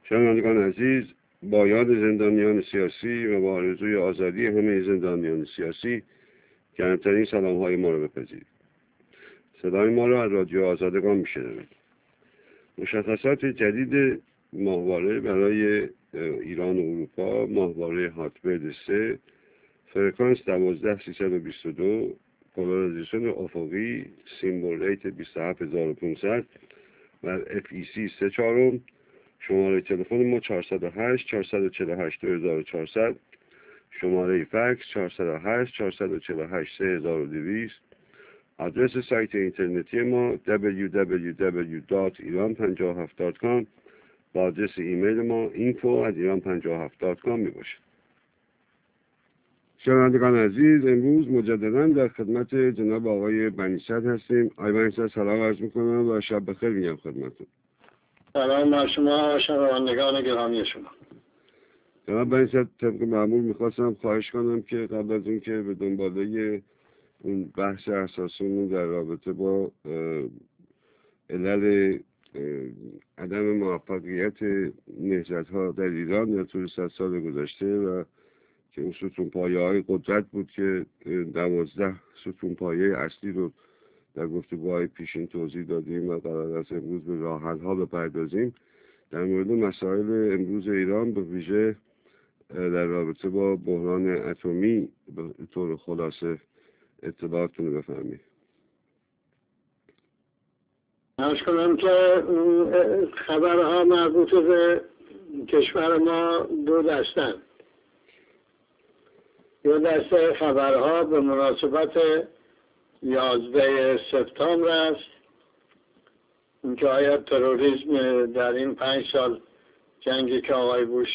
شنوندگان عزیز، با یاد زندانیان سیاسی و با آرزوی آزادی همه زندانیان سیاسی گرمترین سلام‌های ما را بپذیرید. صدای ما را از رادیو آزادگان میشنوید. مشخصات جدید ماهواره برای ایران و اروپا، ماهواره هاتبرد 3، فرکانس 12322، پولاریزیشن افقی، سیمبل ریت 27500 و FEC 3/4، شماره تلفن ما 408 448 2400، شماره فکس 408 448 3200، آدرس سایت اینترنتی ما www.iran57.com و آدرس ایمیل ما info@iran57.com می باشد. شنوندگان عزیز، امروز مجددا در خدمت جناب آقای بنی‌صدر هستیم. آقای بنی‌صدر سلام عرض میکنم و شب بخیر میگم خدمتتون. سلام بر شما و شنوندگان گرامی شما. جناب بنی‌صدر، طبق معمول میخواستم خواهش کنم که قبل از این که به دنباله اون بحث اساسیمون در رابطه با علل عدم موفقیت نهضت‌ها در ایران در طول 100 سال گذشته و که اون ستونپایه‌های قدرت بود که 12 ستونپایه اصلی رو در گفتگوهای پیشین توضیح دادیم و قرار است امروز به راه‌حل‌ها بپردازیم. در مورد مسائل امروز ایران به ویژه در رابطه با بحران اتمی به طور خلاصه اطلاعاتتون رو بفرمایید. عرض کنم که خبرها مربوط به کشور ما دو دستن. دو دسته خبرها به مناسبت 11 سپتامبر است، اینکه آیا تروریسم در این 5 سال جنگی که آقای بوش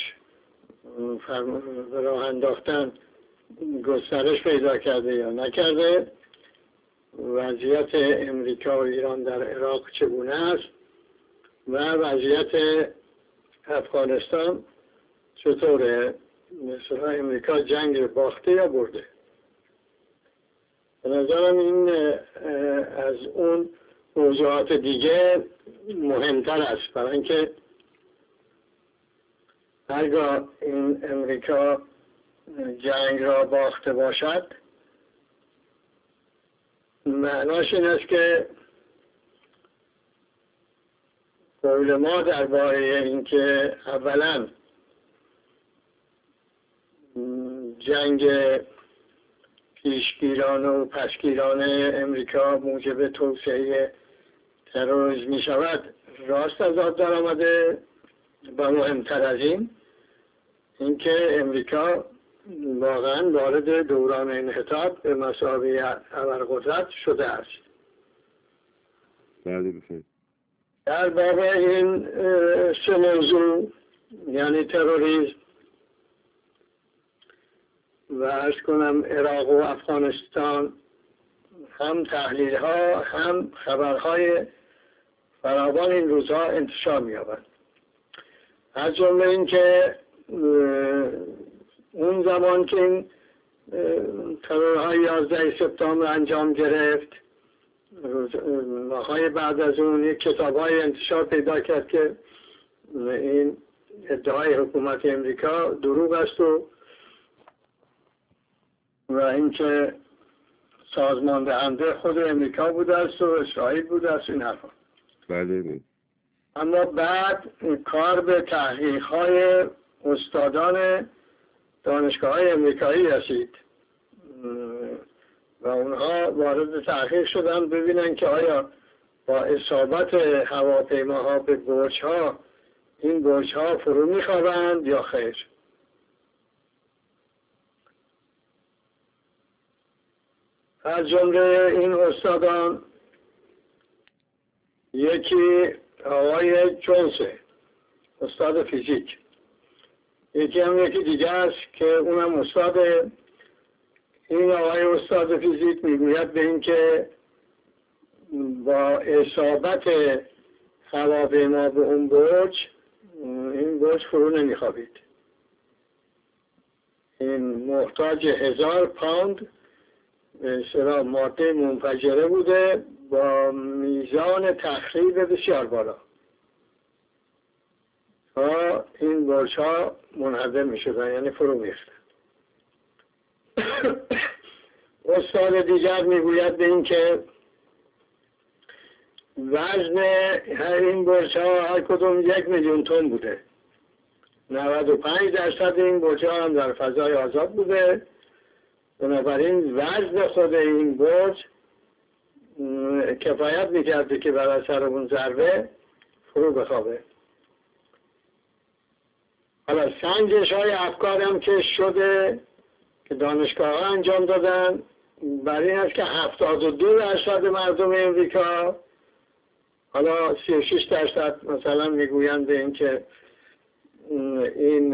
به راه انداختن گسترش پیدا کرده یا نکرده، وضعیت امریکا و ایران در عراق چگونه است و وضعیت افغانستان چطوره، مثلا امریکا جنگ باخته یا برده. به نظرم این از اون موضوعات دیگه مهمتر است، برای اینکه هرگاه این امریکا جنگ را باخته باشد معناش این است که قول ما درباره اینکه اولا جنگ پیشگیرانه و پسگیرانه امریکا موجب توسعه تروریسم می شود راست از آب در آمده و مهمتر از اینکه امریکا واقعا وارد دوران انحطاط به مثابه ابرقدرت شده است. در باب این سه موضوع، یعنی تروریسم و عرض کنم عراق و افغانستان، هم تحلیل ها هم خبرهای فراوان این روزها انتشار می‌یابند. از جمله این که اون زمان که این ترورهای 11 سپتامبر انجام گرفت، ماه‌های بعد از اون یک کتاب‌های انتشار پیدا کرد که این ادعای حکومت امریکا دروغ است و اینکه سازمان دهنده خود امریکا بوده است و اسرائیل بوده است این حرفا. بله. اما بعد کار به تحقیق‌های استادان دانشگاه‌های امریکایی رسید و اونها وارد تحقیق شدن ببینن که آیا با اصابت هواپیماها به برج‌ها این برج‌ها فرو می‌خوابند یا خیر. از جمله این استادان یکی آقای جونسه، استاد فیزیک، یکی دیگه است که اونم استاد. این آقای استاد فیزیک میگوید به این که با اصابت هواپیما به اون برج، این برج فرو نمیخوابید. این محتاج 1000 پوند به ماده منفجره بوده با میزان تخریب بسیار بالا. تا این برج ها منهدم می شدن، یعنی فرو می ریختن. استاد دیگر می گوید به این که وزن این برج ها هر کدوم 1,000,000 تن بوده. 95% این برج ها هم در فضای آزاد بوده. بنابراین وزن خود این برج کفایت میکرده که بر اثر اون ضربه فرو بخوابه. حالا سنجش های افکار هم که شده که دانشگاه ها انجام دادن برای این است که 72% مردم امریکا، حالا 36% مثلا میگویند به این که این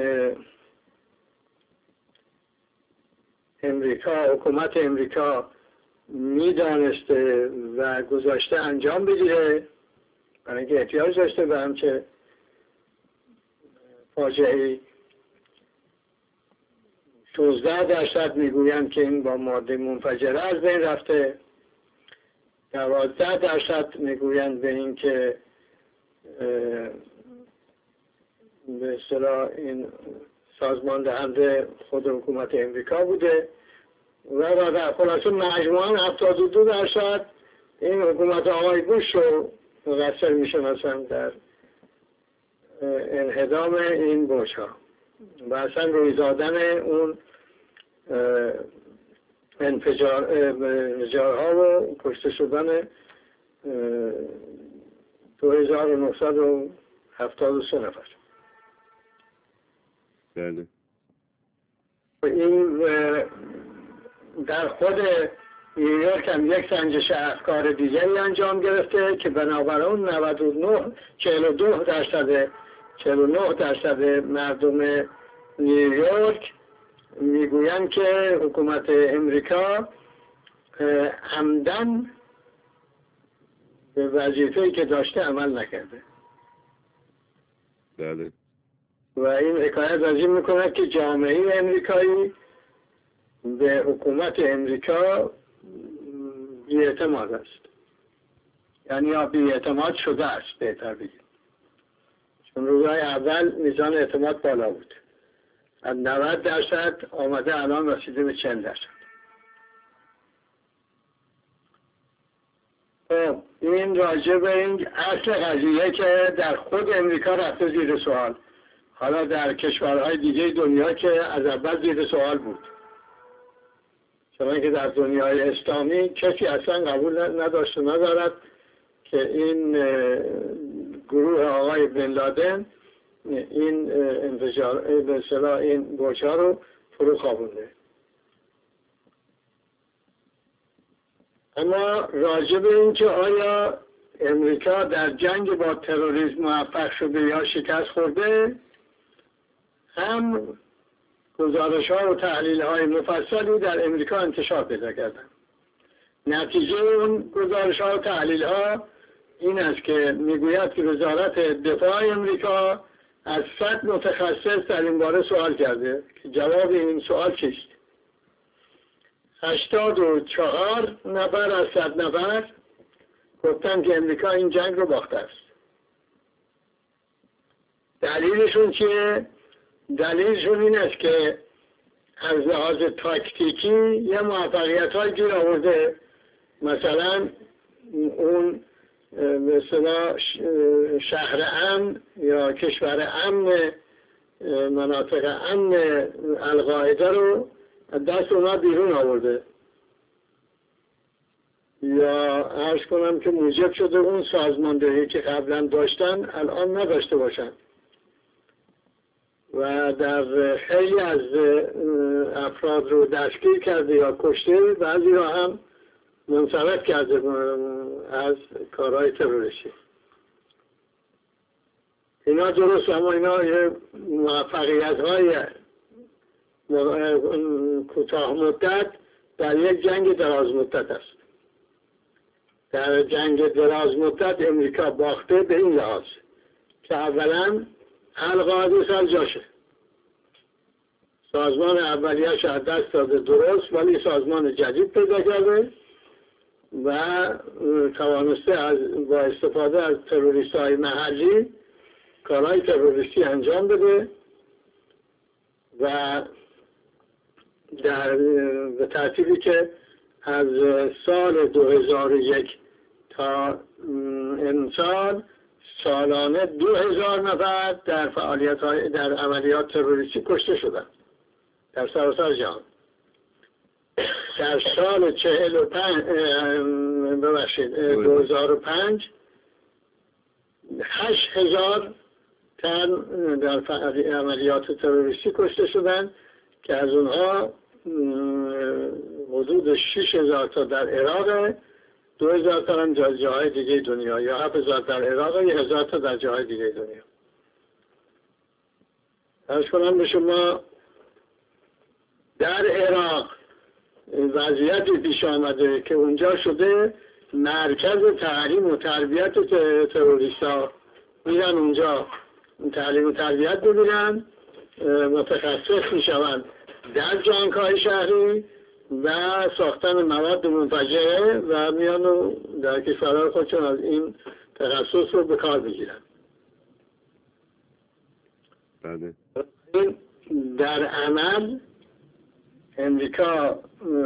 امریکا، حکومت امریکا میدانسته و گذاشته انجام بگیره برای اینکه احتیاج داشته به همچه فاجعه‌ای. 16% میگویند که این با ماده منفجره از بین رفته. 12% میگویند به این که به اصطلاح این سازمان دهنده خود حکومت امریکا بوده و در خلاصه مجموعاً 72% این حکومت آقای بوش رو مقصر میشناسن در انهدام این برج ها و اصلا روی دادن اون انفجارها و کشته شدن 2973 نفر. بله. این در خود نیویورک هم یک سنجش افکار دیگری انجام گرفته که بنابراین 49% مردم نیویورک میگویند که حکومت امریکا عمدن به وظیفه‌ای که داشته عمل نکرده. بله. و این حکایت از این میکند که جامعه امریکایی به حکومت امریکا بی‌اعتماد است، یعنی یا بی‌اعتماد شده است بهتر بگیم، چون روزهای اول میزان اعتماد بالا بود، از 90% آمده الان رسیده به 40%. این راجع به این اصل قضیه که در خود امریکا رفته زیر سوال، حالا در کشورهای دیگه دنیا که از اول زیر سوال بود، چون که در دنیای اسلامی کسی اصلا قبول نداشت و ندارد که این گروه آقای بن لادن این انفجار به اصطلاح این برج ها رو فرو خوابونده. اما راجع به این که آیا امریکا در جنگ با تروریسم موفق شده یا شکست خورده، هم گزارش ها و تحلیل های مفصلی در امریکا انتشار پیدا کردن. نتیجه اون گزارش ها و تحلیل ها این است که میگوید که وزارت دفاع امریکا از 100 متخصص در این باره سوال کرده که جواب این سوال چیست. 84 نفر از 100 نفر گفتن که امریکا این جنگ رو باخته است. دلیلشون چیه؟ دلیلشون این است که از لحاظ تاکتیکی یه موفقیت های گیر آورده، مثلا اون مثلا شهر امن یا کشور امن، مناطق امن القاعده رو از دست اونا بیرون آورده، یا عرض کنم که موجب شده اون سازماندهی که قبلا داشتن الان نداشته باشن و در خیلی از افراد رو دستگیر کرده یا کشته، بعضی رو هم منصرف کرده از کارهای تروریستی. اینا درست، اما اینا موفقیت های کوتاه مدت در یک جنگ دراز مدت است. در جنگ دراز مدت امریکا باخته به این لحاظ که اولا القاعده سر جاشه، سازمان اولیه‌اش از دست داده درست، ولی سازمان جدید پیدا کرده و توانسته با استفاده از تروریست‌های محلی کارهای تروریستی انجام بده و به ترتیبی که از سال 2001 تا امسال سالانه 2000 نفر در در عملیات تروریستی کشته شدند در سراسر جهان. در سال 2005 8000 تن در عملیات تروریستی کشته شدند که از اونها حدود 6000 تا در عراق، 2000 تا هم در جاهای دیگه دنیا، یا 7000 در عراق، 1000 تا در جاهای دیگه دنیا. عرض کنم به شما در عراق وضعیتی پیش آمده که اونجا شده مرکز تعلیم و تربیت تروریستا. میرن اونجا تعلیم و تربیت ببینن، متخصص میشوند در جانکای شهری و ساختن مواد منفجره و میان و در کشورهای خودشون از این تخصص رو به کار بگیرن. بله. در عمل امریکا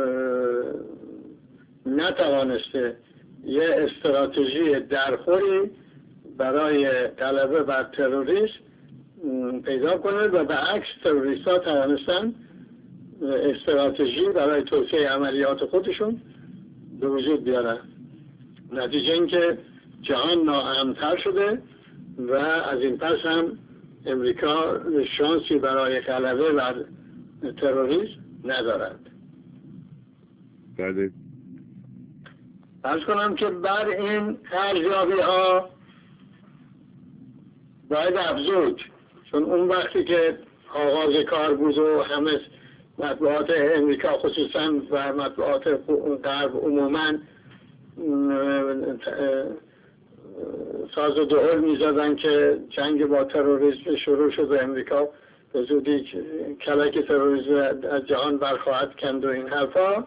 نتوانسته یه استراتژی درخوری برای غلبه بر تروریسم پیدا کنه و به عکس تروریست ها توانستن استراتژی برای توسعه عملیات خودشون به وجود بیارن. نتیجه این که جهان ناامن‌تر شده و از این پس هم امریکا شانسی برای غلبه بر تروریسم ندارد. بله. عرض کنم که بر این ارزیابی ها باید افزود، چون اون وقتی که آغاز کار بود و همه مطبوعات امریکا خصوصا و مطبوعات غرب عموما ساز و دهل میزدن که جنگ با تروریسم شروع شد و امریکا به زودی کلک تروریسم از جهان برخواهد کند و این حرفا،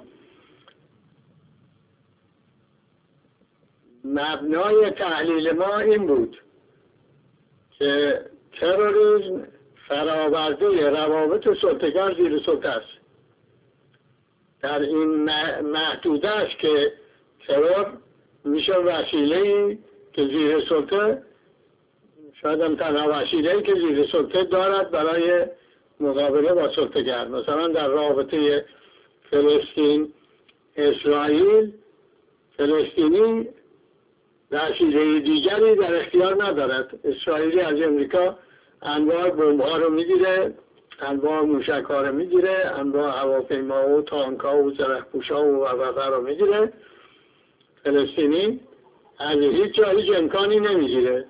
مبنای تحلیل ما این بود که تروریسم فراورده روابط سلطه‌گر زیر سلطه است. در این محدوده است که ترور میشه وسیله‌ای که زیر سلطه، شاید هم تنها وسیله‌ای که زیر سلطه دارد برای مقابله با سلطه‌گر. مثلا در رابطه فلسطین اسرائیل، فلسطینی وسیله دیگری در اختیار ندارد. اسرائیلی از امریکا انواع بمب‌ها رو میگیره، انواع موشک‌ها رو میگیره، انواع هواپیما و تانک‌ها و زره‌پوش‌ها و رو میگیره. فلسطینی از هیچ جا هیچ امکانی نمیگیره.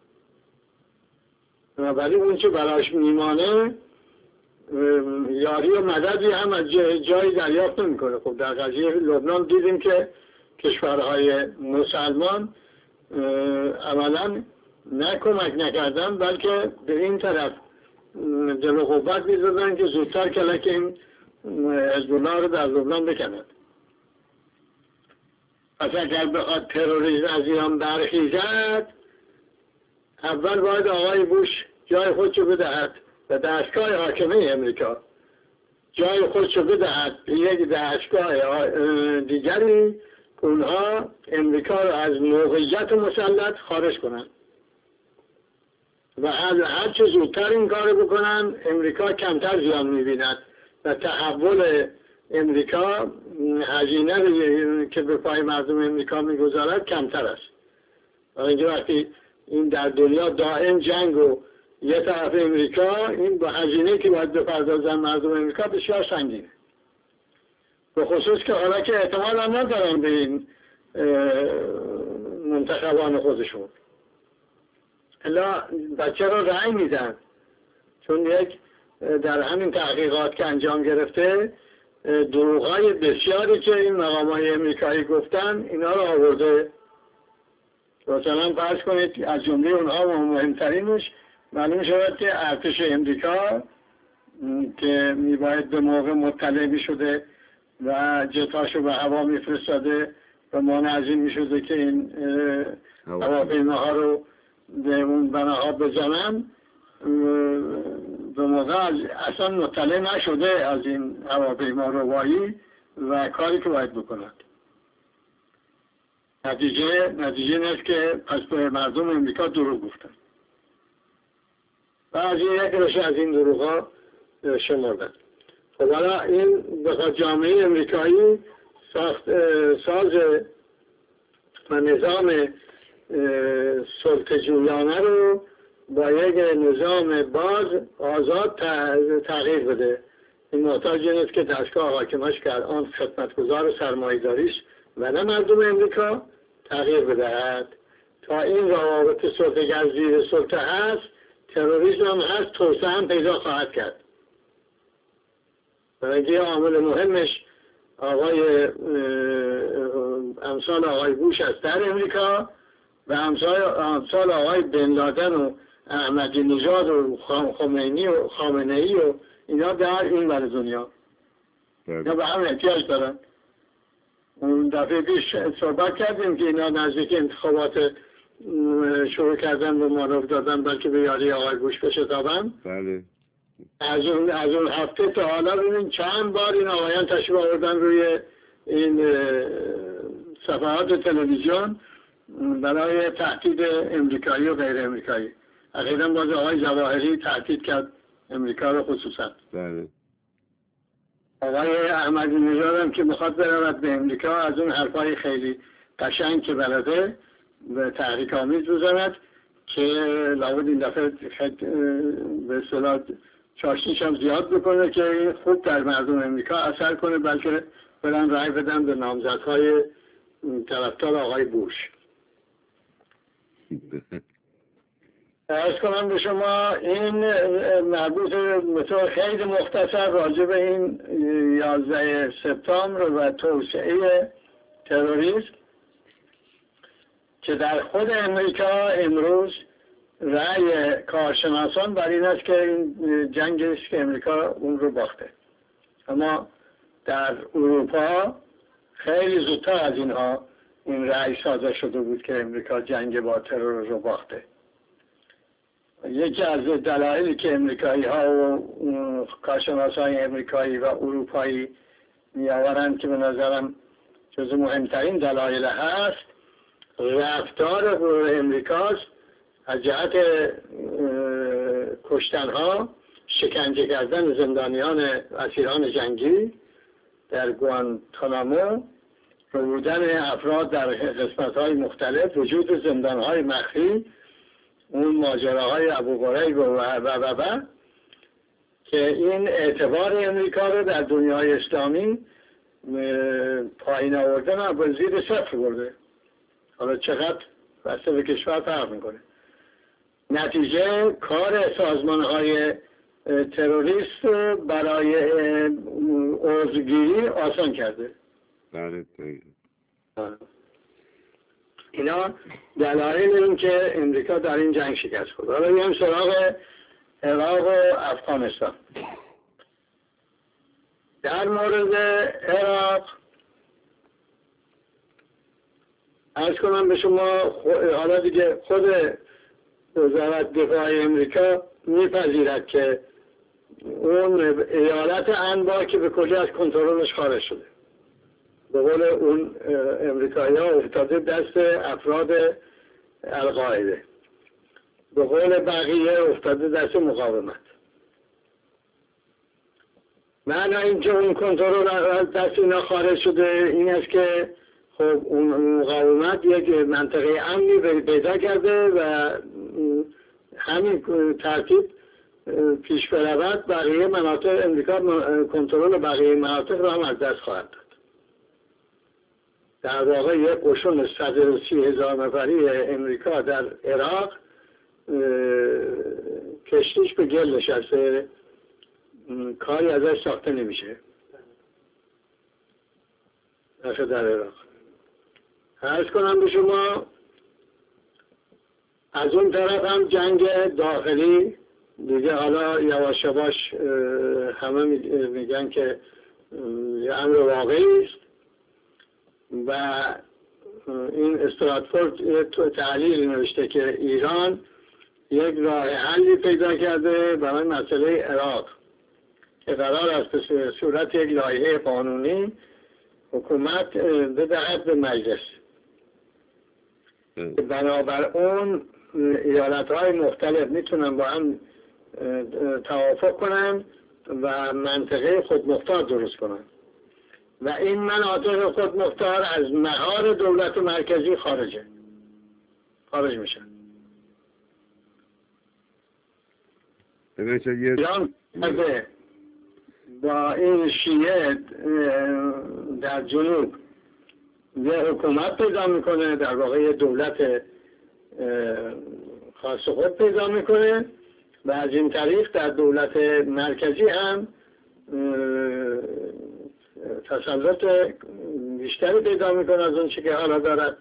ولی اون چه براش میمانه یاری و مددی هم از جایی دریافت نمیکنه. خب در قضیه لبنان دیدیم که کشورهای مسلمان عملاً نه کمک نکردن بلکه به این طرف دل و قوت می‌زدن که زودتر کلک این حزب الله رو در لبنان بکنند. پس اگر بخواد تروریسم از ایران برخیزد، اول باید آقای بوش جای خودشو بدهد و دستگاه حاکمه امریکا جای خودشو بدهد به یک دستگاه دیگری، اونها امریکا رو از موقعیت مسلط خارج کنند و هر چه زودتر این کار بکنن امریکا کمتر زیان می‌بیند و تحول امریکا هزینه که به پای مردم امریکا می‌گذارد کمتر است. اینجا وقتی این در دنیا دائم جنگ و یه طرف امریکا، این با هزینه که باید بپردازن مردم امریکا بسیار سنگینه، به خصوص که حالا که اعتماد هم ندارن به این منتخبان خودشون. الا بچه رو رأی میدن، چون یک در همین تحقیقات که انجام گرفته دروغ‌های بسیاری که این مقام‌های امریکایی گفتن اینا رو آورده. مثلا فرض کنید از جمله اونها و مهمترینش معلوم شود که ارتش امریکا که میباید به موقع مطلع میشده و جتاشو به هوا میفرستاده و مانع از این میشده که این هواپیماها رو به اون بناها بزنن به موقع اصلا مطلع نشده از این هواپیما روایی و کاری که باید بکنند. نتیجه نیست که پس به مردم امریکا دروغ گفتن و از این یک رشه از این دروغ ها شمردن. خب حالا این بخواد جامعه امریکایی ساز و نظام سلطه‌جویانه رو با یک نظام باز آزاد تغییر بده. این محتاج نیست که دستگاه حاکمش که آن خدمتگزار سرمایه‌داریش و نه مردم امریکا تغییر بدهد. تا این روابط سلطه‌گر زیر سلطه هست، تروریسم هم هست، توسعه هم پیدا خواهد کرد. برای عامل مهمش امثال آقای بوش است در امریکا و امثال آقای بن لادن و احمدی نژاد و خامنه ای و اینا در این ور دنیا اینا به هم احتیاج دارن. اون دفعه پیش صحبت کردیم که اینا نزدیک انتخابات شروع کردن و معرف دادن بلکه به یاری آقای بوش بشتابن. بله. از اون هفته تا حالا ببینید چند بار این آقایان تشریف آوردن روی این صفحات تلویزیون برای تهدید امریکایی و غیر امریکایی. اخیراً باز آقای جواهری تهدید کرد امریکا رو خصوصا. بله. آقای احمدی نژاد هم که میخواد برود به امریکا از اون حرفای خیلی قشنگ که بلده به تحریک آمیز بزند که لابد این دفعه به اصطلاح چاشنیش هم زیاد بکنه که خوب در مردم امریکا اثر کنه، بلکه برن رای بدن به نامزدهای طرفدار آقای بوش. عرض کنم به شما این مربوط به طور خیلی مختصر راجع به این 11 سپتامبر و توسعه تروریسم که در خود امریکا امروز رأی کارشناسان بر این است که این جنگی است که امریکا اون رو باخته. اما در اروپا خیلی زودتر از اینها این رأی صادر شده بود که امریکا جنگ با ترور رو باخته. یکی از دلایلی که امریکایی ها و کارشناسان امریکایی و اروپایی میآورند که به نظرم جز مهمترین دلایل هست، رفتار امریکاست از جهت کشتنها، شکنجه کردن زندانیان اسیران جنگی در گوانتانامو، ربودن افراد در قسمت‌های مختلف، وجود زندان‌های مخفی، اون ماجراهای ابو غریب و که این اعتبار امریکا رو در دنیای اسلامی پایین آوردن و به زیر صفر برده. حالا چقدر بسته به کشور فرق میکنه. نتیجه کار سازمان‌های تروریست برای عضوگیری آسان کرده. بله. اینا دلایل این که امریکا در این جنگ شکست خورد. حالا میام سراغ عراق و افغانستان. در مورد عراق عرض کنم به شما، حالا دیگه خود وزارت دفاع امریکا میپذیرد که اون ایالت انبار که به کلی از کنترلش خارج شده. به قول اون امریکایی ها افتاده دست افراد القاعده. به قول بقیه افتاده دست مقاومت. معنی اینکه اون کنترل از دست اینا خارج شده این است که خب اون مقاومت یک منطقه امنی پیدا کرده و همین ترتیب پیش برود بقیه مناطق امریکا کنترل بقیه مناطق را هم از دست خواهد داد. در واقع یک قشون 130,000 نفری امریکا در عراق کشتیش به گل نشسته، کاری ازش ساخته نمیشه در عراق. عرض کنم به شما از اون طرف هم جنگ داخلی دیگه حالا یواش یواش همه میگن که یه امر واقعی است و این استراتفورد تو تحلیل نوشته که ایران یک راه حلی پیدا کرده برای مسئله عراق که قرار است به صورت یک لایحه قانونی حکومت بدهد به مجلس. بنابر اون ایالت‌های مختلف میتونن با هم توافق کنن و منطقه خودمختار درست کنن و این مناطق خودمختار از مهار دولت مرکزی خارج میشن. ایران با این شیعه در جنوب یه حکومت پیدا میکنه، در واقع یه دولت خاص خود پیدا میکنه و از این طریق در دولت مرکزی هم تسلط بیشتری پیدا میکنه از اون چی که حالا دارد.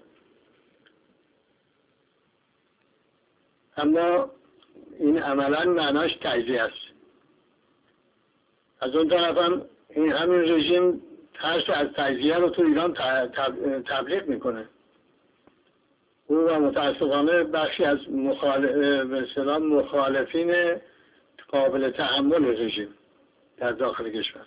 اما این عملا معناش تجزیه است. از اون طرف هم این همین رژیم ترس از تجزیه رو تو ایران تبلیغ میکنه. او و متاسفانه بخشی از مخالفین قابل تحمل رژیم در داخل کشور.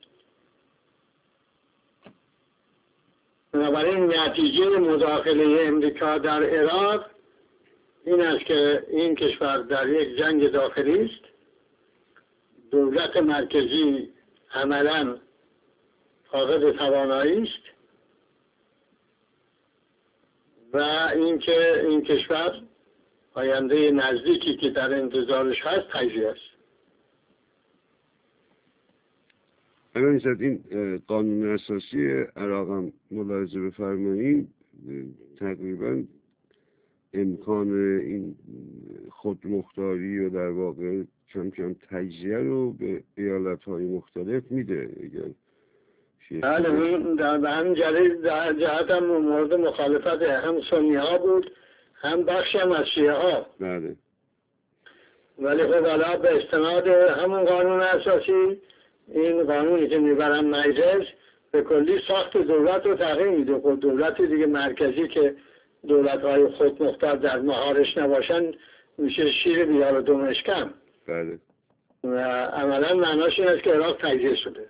بنابراین نتیجه مداخله امریکا در عراق این است که این کشور در یک جنگ داخلی است. دولت مرکزی عملاً فاقد توانایی است و اینکه این کشور آینده نزدیکی که در انتظارش هست تجزیه است. این قانون اساسی عراق هم ملاحظه بفرمایید تقریبا امکان این خودمختاری و در واقع کم کم تجزیه رو به ایالت‌های مختلف میده. بله، این در همین جهت هم مورد مخالفت هم سنی ها بود هم بخشی هم از شیعه ها. بله. ولی خب حالا به استناد همون قانون اساسی، این قانونی که میبرن مجلس به کلی ساخت دولت رو تغییر میده. خب دولتی دیگه مرکزی که دولت‌های خودمختار در مهارش نباشن میشه شیر بیار و دمشکم. بله. و عملا معناش این است که عراق تجزیه شده.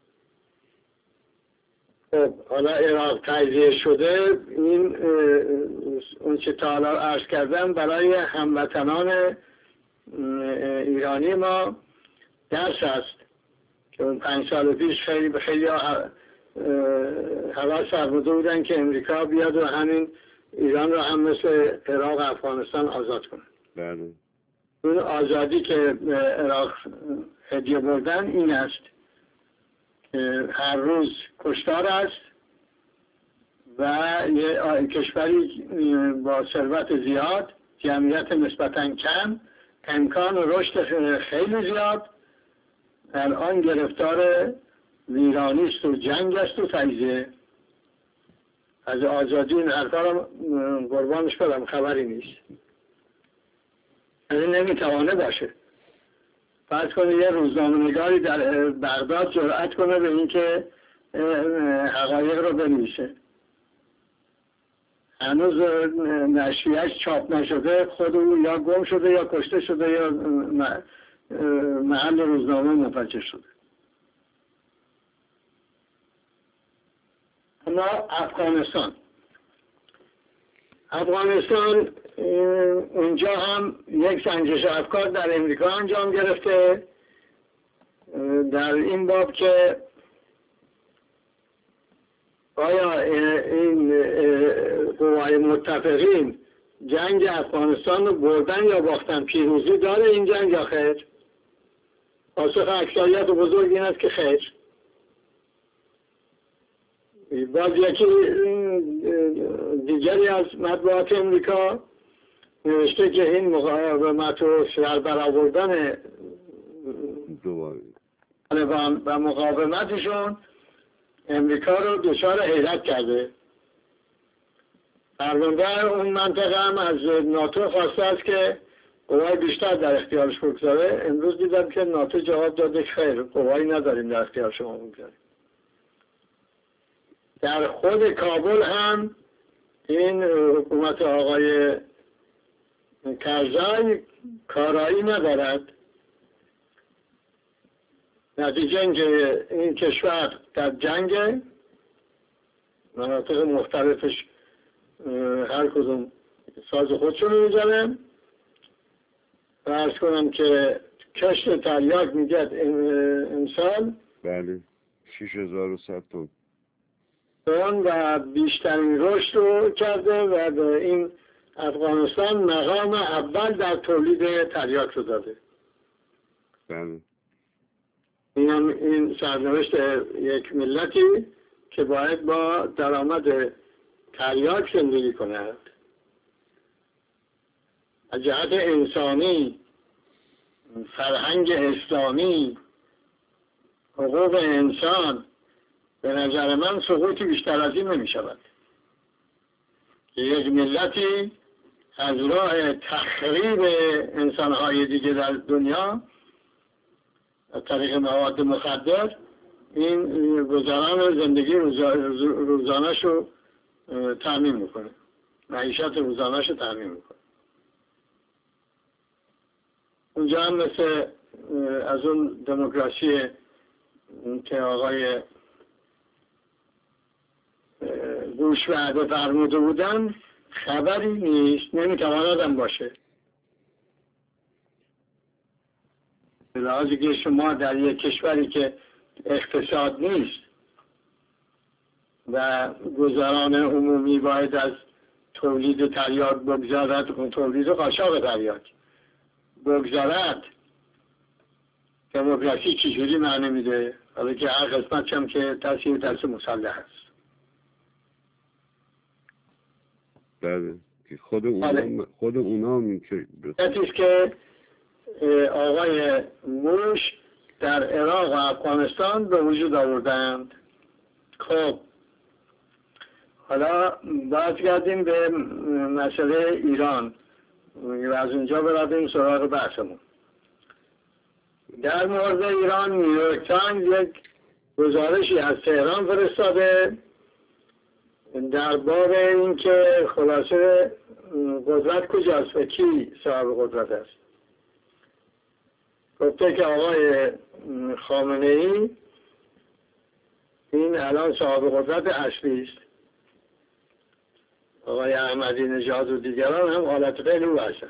خب حالا عراق تجزیه شده، این اون چه تا حالا عرض کردم برای هموطنان ایرانی ما درس است که اون 5 سال پیش خیلی حواس فرموده بودن که امریکا بیاد و همین ایران رو هم مثل عراق افغانستان آزاد کنه. بله. اون آزادی که عراق هدیه بردن این است که هر روز کشتار است و یه کشوری با ثروت زیاد، جمعیت نسبتاً کم، امکان رشد خیلی زیاد، الان گرفتار ویرانی است و جنگ است و تجزیه. از آزادی این حرفا رو قربانش بدم خبری نیست. این نمیتوانه باشه. فرض کنید یه روزنامه‌نگاری در بغداد جرأت کنه به این که حقایق رو بنویسه. هنوز نشریه‌اش چاپ نشده، خود او یا گم شده یا کشته شده یا محل روزنامه منفجر شده. اما افغانستان اونجا هم یک سنجش افکار در امریکا انجام گرفته در این باب که آیا این قوای متفقین جنگ افغانستان رو بردن یا باختن، پیروزی داره این جنگ یا خیر؟ پاسخ اکثریت بزرگ این است که خیر. باز یکی دیگری از مطبوعات امریکا نوشته که این مقاومت و سر برآوردن طالبان و مقاومتشون امریکا رو دچار حیرت کرده. فرمانده اون منطقه هم از ناتو خواسته است که قوای بیشتر در اختیارش بگذاره. امروز دیدم که ناتو جواب داده خیر، قوایی نداریم در اختیار شما بگذاریم. در خود کابل هم این حکومت آقای کرزی کارایی ندارد. نتیجه اینکه این کشور در جنگ، مناطق مختلفش هر کدوم ساز خودشون رو میزنن و ارز کنم که کشت تریاک میگد امسال بله 6100 تن و بیشترین رشد رو کرده و به این افغانستان مقام اول در تولید تریاک رو داده. بله این سرنوشت یک ملتی که باید با درآمد تریاک زندگی کند. از جهت انسانی، فرهنگ اسلامی، حقوق انسان، به نظر من سقوطی بیشتر از این نمی شود. یک ملتی از راه تخریب انسانهای دیگه در دنیا از طریق مواد مخدر این گذران زندگی روزانش رو تأمین میکنه، معیشت روزانش رو تأمین میکنه. اونجا هم مثل از اون دموکراسی که آقای بوش وعده فرموده بودن خبری نیست، نمیتواندم باشه. به لحاظی که شما در یک کشوری که اقتصاد نیست و گذران عمومی باید از تولید تریاک بگذارد، تولید قاچاق تریاک بگذارد، دموکراسی چجوری معنی میده؟ حالا که هر قسمت هم که تاثیر دست مسلح هست. بله که خود اونا میشه که آقای بوش در عراق و افغانستان به وجود آوردند. خب حالا برگردیم به مسئله ایران و از اونجا برویم سراغ بحثمون. در مورد ایران نیویورک تایمز یک گزارشی از تهران فرستاده در باب این که خلاصه قدرت کجاست و کی صاحب قدرت است. گفته که آقای خامنه ای این الان صاحب قدرت اصلی است. آقای احمدی نژاد و دیگران هم حالت فعل او هستند.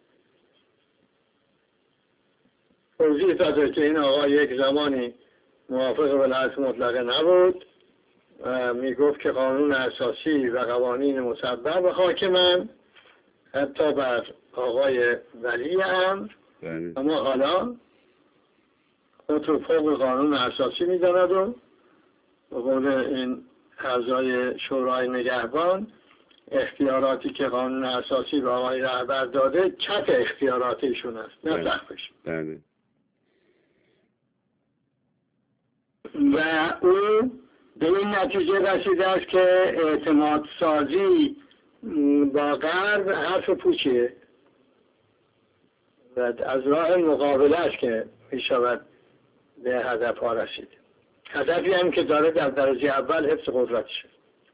توضیح داده که این آقای یک زمانی موافق ولایت مطلقه نبود و میگفت که قانون اساسی و قوانین مصوب حاکمند حتی بر آقای ولی امر، اما حالا خود رو فوق قانون اساسی می‌داند و به قول این اعضای شورای نگهبان اختیاراتی که قانون اساسی به آقای رهبر داده کف اختیارات ایشون است، نه سقفش. و او به این نتیجه رسیده است که اعتماد سازی با غرب حرف پوچیه و از راه مقابله است که می شود به هدف ها رسید. هدفی هم که داره در درجه اول حفظ قدرتشه.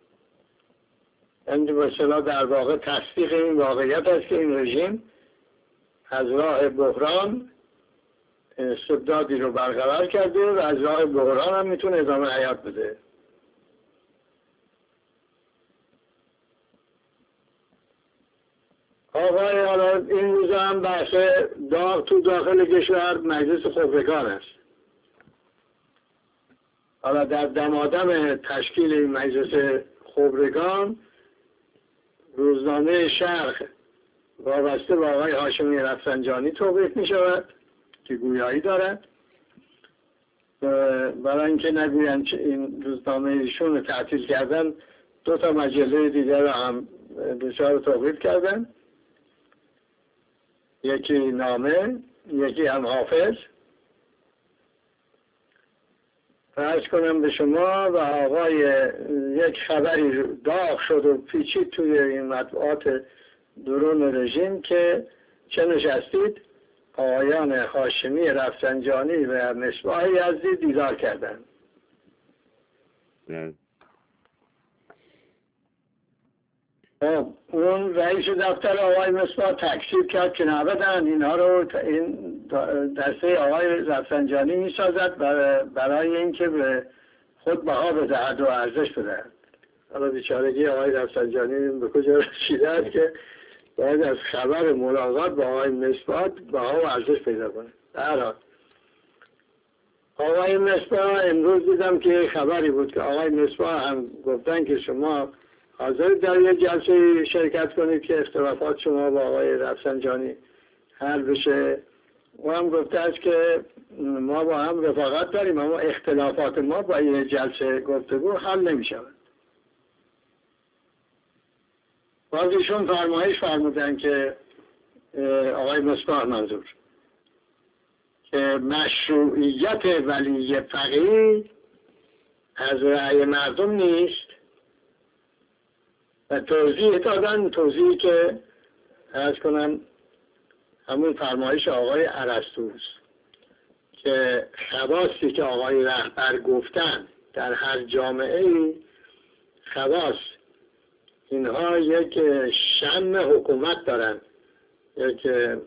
این به اصطلاح در واقع تصدیق این واقعیت است که این رژیم از راه بحران استبدادی رو برقرار کرده و از راه بحران هم میتونه ادامه حیات بده. آقای حالا این روزا هم بحث تو داخل کشور مجلس خبرگان است. حالا در دمادم تشکیل این مجلس خبرگان روزنامه شرق وابسته به آقای هاشمی رفسنجانی توقیف می شود که گویایی دارد، برای اینکه نگویند این روزنامه ایشون رو تعطیل کردن، 2 مجله دیگر رو هم دچار توقیف کردن، یکی نامه یکی هم حافظ. فرض کنم به شما و آقای یک خبری داغ شد و پیچید توی این مطبوعات درون رژیم که چه نشستید آقایان هاشمی رفسنجانی و مصباح یزدی دیدار کردند. اون رئیس دفتر آقای مصباح تکذیب کرد که نبدن اینها رو این دسته آقای رفسنجانی میسازد برای اینکه به خود بها بدهد و ارزش بدهد. حالا بیچارگی آقای رفسنجانی به کجا رسیده است که باید از خبر ملاقات با آقای مصباح بها و ارزش پیدا کنه. در حال آقای مصباح امروز دیدم که خبری بود که آقای مصباح هم گفتن که شما حاضر در یک جلسه شرکت کنید که اختلافات شما با آقای رفسنجانی حل بشه. او هم گفته است که ما با هم رفاقت داریم اما اختلافات ما با یک جلسه گفتگو حل نمی شود. باز ایشون فرمایش فرمودن که آقای مصباح منظور که مشروعیت ولی فقیه از رأی مردم نیست و توضیح دادن، توضیحی که عرض کنم همون فرمایش آقای ارسطوست که خواصی که آقای رهبر گفتن در هر جامعه خواص اینها یک شأن حکومت دارن، یک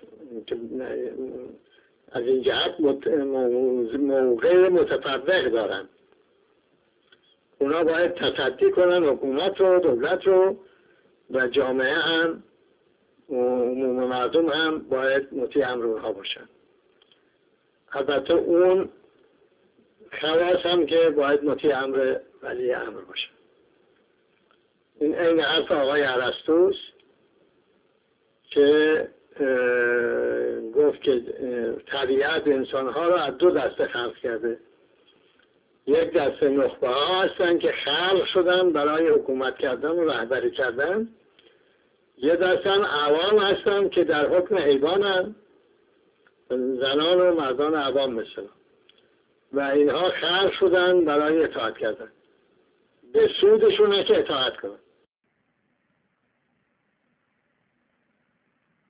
از این جهت موقع متفوق دارن. اونا باید تصدی کنن حکومت رو، دولت رو و جامعه هم عموم مردم هم باید مطیع امر اونها باشن. البته اون خواص هم که باید مطیع امر ولی امر باشن. این عین حرف آقای ارسطوست که گفت که طبیعت انسانها رو از دو دسته خلق کرده. یک دسته نخبه ها هستن که خلق شدن برای حکومت کردن و رهبری کردن، یه دسته عوام هستن که در حکم حیوانن، زنان و مردان عوام مثلا، و اینها خلق شدن برای اطاعت کردن، به سودشونه که اطاعت کنن.